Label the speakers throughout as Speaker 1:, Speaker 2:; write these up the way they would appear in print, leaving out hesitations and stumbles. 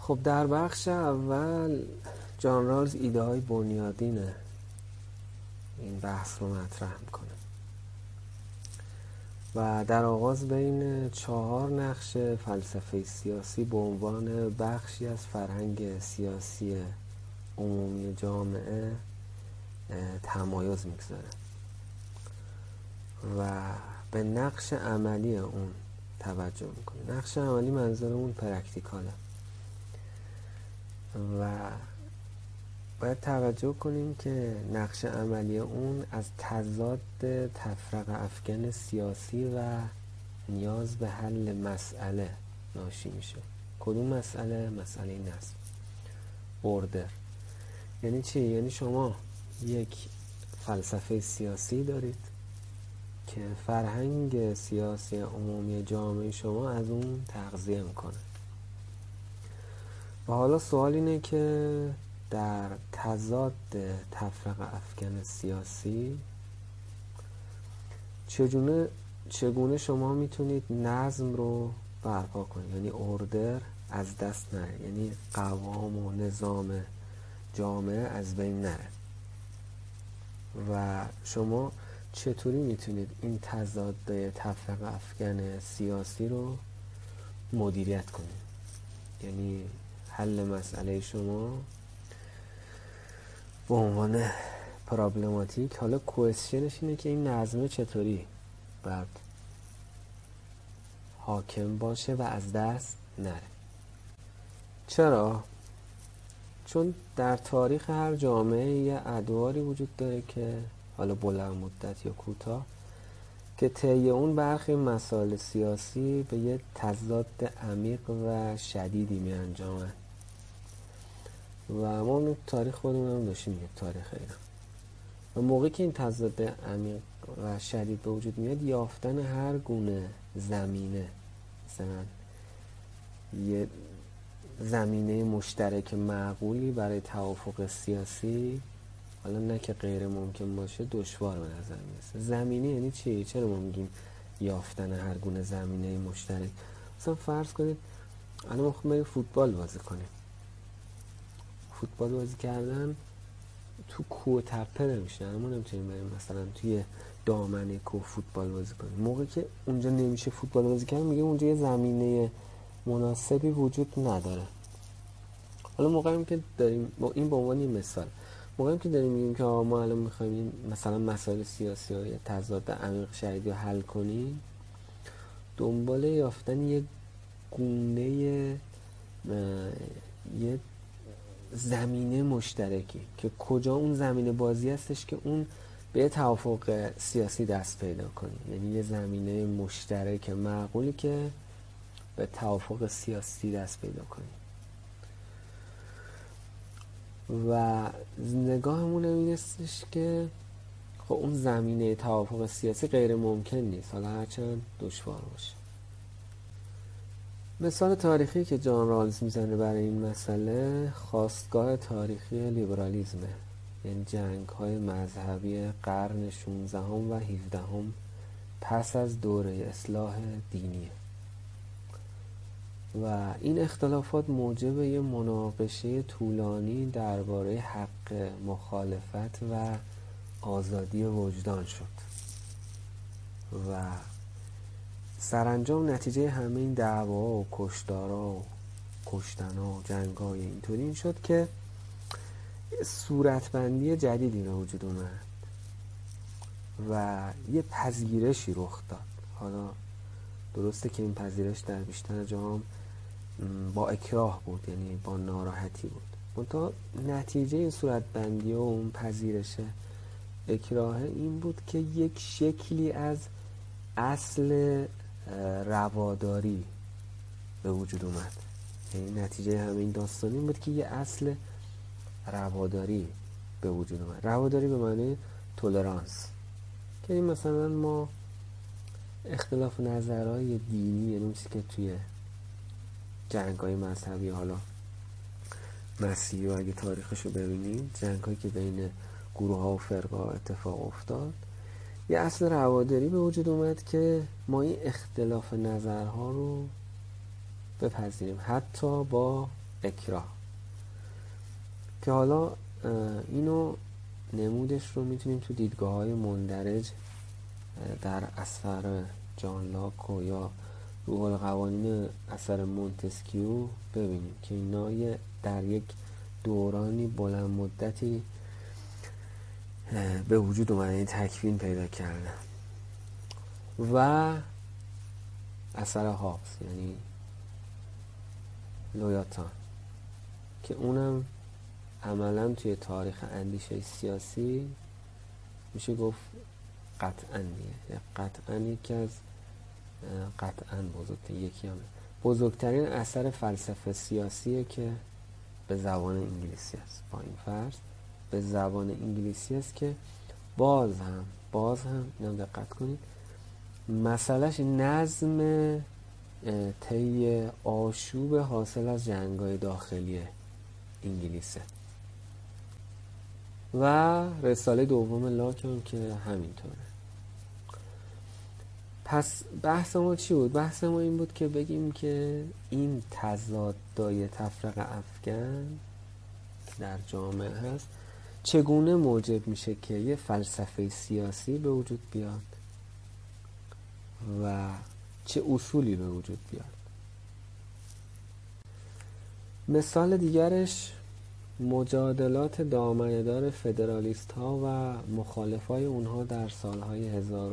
Speaker 1: خب در بخش اول جان رالز ایده های بنیادین این بحث رو مطرح میکنه و در آغاز بین 4 نقش فلسفه سیاسی به عنوان بخشی از فرهنگ سیاسی عمومی جامعه تمایز میگذاره و به نقش عملی اون توجه میکنه. نقش عملی منظورمون پرکتیکاله و باید توجه کنیم که نقش عملی اون از تضاد تفرقه افکن سیاسی و نیاز به حل مسئله ناشی میشه. کدوم مسئله؟ مسئله نظم، اوردر. یعنی چی؟ یعنی شما یک فلسفه سیاسی دارید که فرهنگ سیاسی عمومی جامعه شما از اون تغذیه میکنه و حالا سوال اینه که در تضاد تفرقه افکن سیاسی چگونه شما میتونید نظم رو برپا کنید، یعنی اوردر از دست نره، یعنی قوام و نظام جامعه از بین نره و شما چطوری میتونید این تضاد تفرقه افکن سیاسی رو مدیریت کنید. یعنی حل مسئله شما به عنوان پرابلماتیک، حالا کوئسشنش اینه که این نظمه چطوری باید حاکم باشه و از دست نره. چرا؟ چون در تاریخ هر جامعه یه ادواری وجود داره که حالا بلند مدت یا کوتاه که طی اون برخی مسائل سیاسی به یه تضاد عمیق و شدیدی می انجامن و ما تاریخ خودمون هم داشتیم میگه تاریخ ایران و موقعی که این تضاد عمیق و شدید به وجود میاد، یافتن هر گونه زمینه، مثلا یه زمینه مشترک معقولی برای توافق سیاسی، حالا نه که غیر ممکن باشه، دشوار به نظر میرسه. زمینه یعنی چی؟ چرا ما میگیم یافتن هر گونه زمینه مشترک؟ مثلا فرض کنید الان ما خواهیم بریم فوتبال بازی کنیم. فوتبال بازی کردن تو کوه تپه نمیشه، ما نمیتونیم بریم مثلا توی دامنه کوه فوتبال بازی کنیم. موقعی که اونجا نمیشه فوتبال بازی کردن، میگه اونجا یه زمینه مناسبی وجود نداره. حالا موقعی که داریم این به عنوان مثال، موقعی که داریم میگیم که ما الان میخوایم مثلا مسائل سیاسی و تضاد عمیق شدید رو حل کنیم، دنبال یافتن یه گونه یه زمینه مشترکی که کجا اون زمینه بازی هستش که اون به توافق سیاسی دست پیدا کنیم. یعنی یه زمینه مشترک معقولی که به توافق سیاسی دست پیدا کنیم و نگاهمون این استش که خب اون زمینه توافق سیاسی غیر ممکن نیست، حالا هرچند دشوار باشه. مثال تاریخی که جان رالز میزنه برای این مسئله خاستگاه تاریخی لیبرالیسمه، یعنی جنگ‌های مذهبی قرن 16 و 17 پس از دوره اصلاح دینیه و این اختلافات موجب یه مناقشه طولانی درباره حق مخالفت و آزادی وجدان شد و سرانجام نتیجه همه این دعوا و کشتارا و کشتنا و جنگ‌های اینطوری این شد که صورتبندی جدیدی به وجود اومد و یه پذیرشی رخ داد. حالا درسته که این پذیرش در بیشتر جاها با اکراه بود، یعنی با ناراحتی بود، منتها نتیجه این صورتبندی و اون پذیرش اکراه این بود که یک شکلی از اصل رواداری به وجود اومد. یعنی نتیجه همین داستان این بود که یه اصل رواداری به وجود اومد. رواداری به معنی تولرانس، که این مثلا ما اختلاف نظرهای دینی، یعنی چیزی که توی جنگ‌های مذهبی، حالا مسیحی و اگه تاریخشو ببینیم، جنگ‌هایی که بین گروه‌ها و فرقه‌ها اتفاق افتاد، یه اصل رواداری به وجود اومد که ما این اختلاف نظرها رو بپذیریم حتی با اکراه، که حالا اینو نمودش رو میتونیم تو دیدگاه‌های مندرج در اثر جان لاک و یا روح القوانین اثر مونتسکیو ببینیم که اینا در یک دورانی بلند مدتی به وجود اومدن، این تکوین پیدا کردن. و اثر هابز یعنی لویاتان که اونم عملا توی تاریخ اندیشه سیاسی میشه گفت قطعاً یکی از بزرگترین اثر فلسفه سیاسیه که به زبان انگلیسی است. با این فرض به زبان انگلیسی است که باز هم اینم دقت کنید مسئلهش نظم طی آشوب حاصل از جنگ‌های داخلی انگلیسه. و رساله دوم لاک هم که همینطوره. پس بحث ما چی بود؟ بحث ما این بود که بگیم که این تضادهای تفرقه افکن در جامعه هست چگونه موجب میشه که یه فلسفه سیاسی به وجود بیاد و چه اصولی به وجود بیاد. مثال دیگرش مجادلات دامنه‌دار فدرالیست ها و مخالف های اونها در سالهای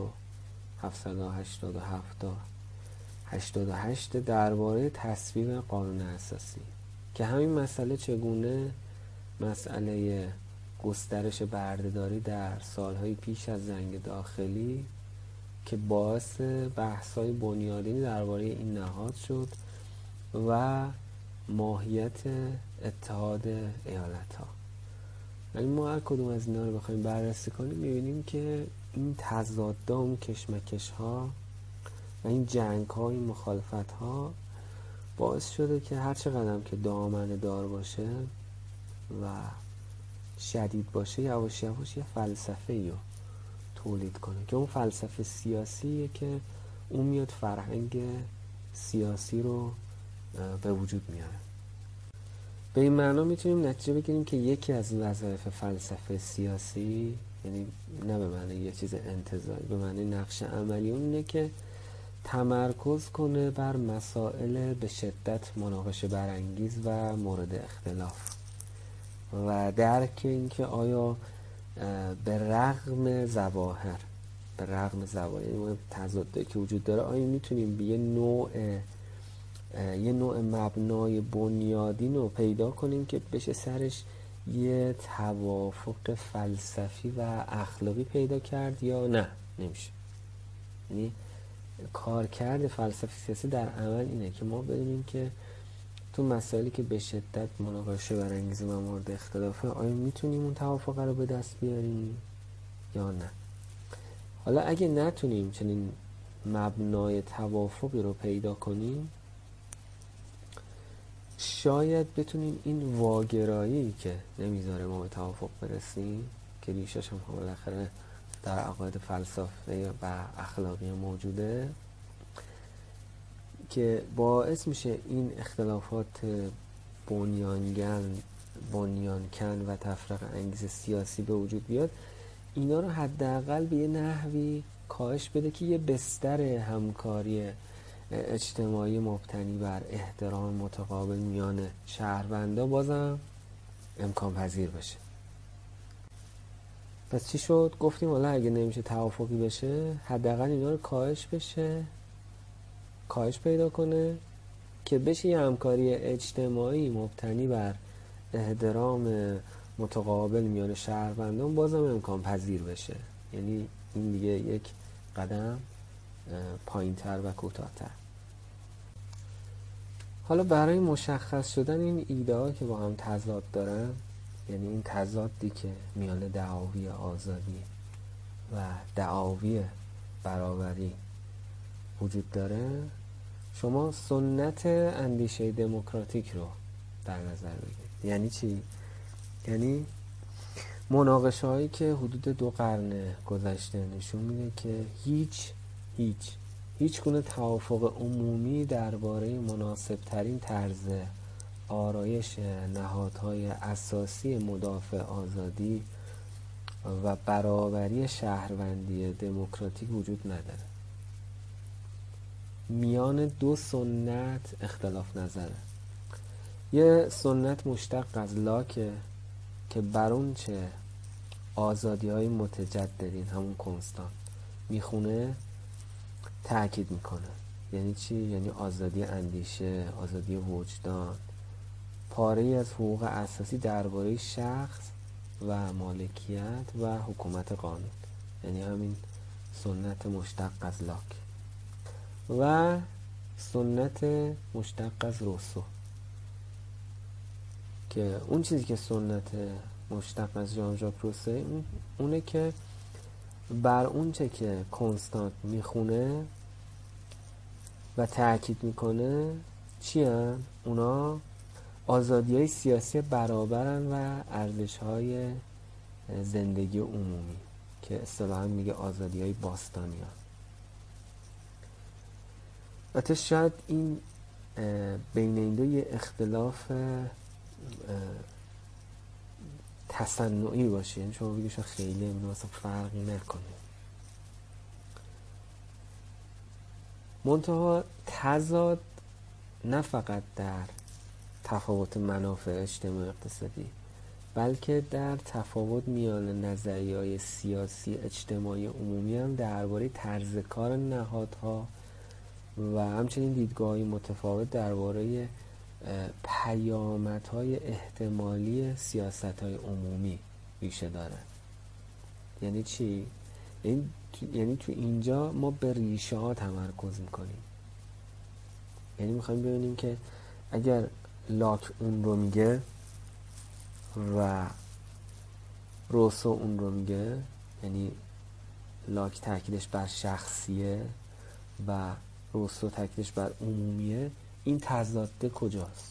Speaker 1: 1787 تا 88 درباره تصویب قانون اساسی، که همین مسئله چگونه مسئله گسترش بردهداری در سالهای پیش از جنگ داخلی که باعث بحث‌های بنیادینی درباره این نهاد شد و ماهیت اتحاد ایالت‌ها. یعنی ما هر کدوم از اینا رو بخوایم بررسی کنیم می‌بینیم که این تضادها، اون کشمکش‌ها و این جنگ‌ها، این مخالفت‌ها باعث شده که هر چقدر که دامنه دار باشه و شدید باشه یواش یواش یه فلسفه‌ای رو تولید کنه که اون فلسفه سیاسیه که اون میاد فرهنگ سیاسی رو به وجود میاره. به این معنا میتونیم نتیجه بگیریم که یکی از وظایف فلسفه سیاسی، یعنی نه به معنی یه چیز انتزاعی، به معنی نقش عملی اونه که تمرکز کنه بر مسائل به شدت مناقشه برانگیز و مورد اختلاف و درک این که آیا به رغم ظواهر یعنی تضادی که وجود داره آیا میتونیم به یه نوع مبنای بنیادین رو پیدا کنیم که بشه سرش یه توافق فلسفی و اخلاقی پیدا کرد یا نه؟ نمیشه. یعنی کارکرد فلسفه سیاسی در عمل اینه که ما بدونیم که تو مسائلی که به شدت مناقشه برانگیز و مورد اختلافه آیا میتونیم اون توافق رو به دست بیاریم یا نه. حالا اگه نتونیم چنین مبنای توافقی رو پیدا کنیم، شاید بتونیم این واگرایی که نمیذاره ما به توافق برسیم، که ریشش هم بالاخره در عقاید فلسفه و اخلاقی موجوده، که باعث میشه این اختلافات بنیانکن و تفرقه انگیز سیاسی به وجود بیاد، اینا رو حداقل به یه نحوی کاهش بده که یه بستر همکاری اجتماعی مبتنی بر احترام متقابل میان شهروندا بازم امکان پذیر بشه. پس چی شد؟ گفتیم حالا اگه نمیشه توافقی بشه، حداقل اینا رو کاهش پیدا کنه که بشه یه همکاری اجتماعی مبتنی بر احترام متقابل میان شهروندان بازم امکان پذیر بشه. یعنی این دیگه یک قدم پایین‌تر و کوتاه‌تر. حالا برای مشخص شدن این ایده ها که با هم تضاد دارن، یعنی این تضادی که میان دعاوی آزادی و دعاوی برابری وجود داره، شما سنت اندیشه دموکراتیک رو در نظر بگیرید. یعنی چی؟ یعنی مناقشه هایی که حدود 2 قرن گذشته نشون میده که هیچ گونه توافق عمومی درباره مناسب ترین طرز آرایش نهادهای اساسی مدافع آزادی و برابری شهروندی دموکراتیک وجود نداره. میان دو سنت اختلاف نظره. یه سنت مشتق از لاکه که بر اون چه آزادی های متجددین همون کنستان میخونه تأکید میکنه. یعنی چی؟ یعنی آزادی اندیشه، آزادی وجدان، پاره‌ای از حقوق اساسی درباره شخص و مالکیت و حکومت قانون. یعنی همین سنت مشتق از لاک و سنت مشتق از روسو، که اون چیزی که سنت مشتق از ژان ژاک روسو اونه که بر اون چه که کنستانت میخونه و تأکید میکنه چی هن؟ اونا آزادی های سیاسی برابرن و ارزش های زندگی عمومی که اصطلاحاً میگه آزادی های باستانی هن. البته شاید این بین این دو یه اختلاف تصنعی باشه، یعنی شما بگیش خیلی مثلا فرقی نکنه. منتها تضاد نه فقط در تفاوت منافع اجتماعی اقتصادی، بلکه در تفاوت میان نظریه‌های سیاسی اجتماعی عمومی هم درباره طرز کار نهادها و همچنین دیدگاه‌های متفاوت درباره پیامدهای احتمالی سیاست‌های عمومی ریشه داره. یعنی چی؟ یعنی تو اینجا ما به ریشه ها تمرکز میکنیم. یعنی میخوایم ببینیم که اگر لاک اون رو میگه و روسو اون رو میگه، یعنی لاک تاکیدش بر شخصیه و روسو تاکیدش بر عمومیه، این تضاد کجاست؟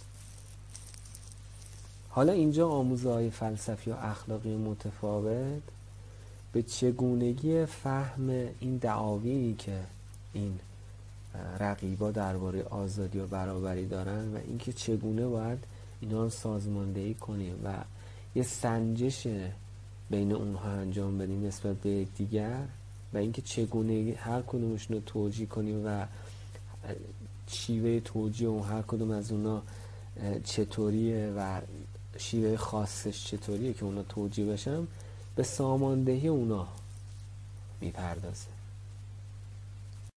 Speaker 1: حالا اینجا آموزه‌های فلسفی و اخلاقی متفاوت به چگونگی فهم این دعاوی که این رقیبا درباره آزادی و برابری دارن و اینکه چگونه باید اینا رو سازماندهی کنیم و یه سنجش بین اونها انجام بدیم نسبت به دیگر و اینکه چگونه هر کدومشون رو توجیه کنیم و شیوه توجیه اون هر کدوم از اونا چطوریه و شیوه خاصش چطوریه که اونا توجیه بشن، به ساماندهی اونا میپردازه.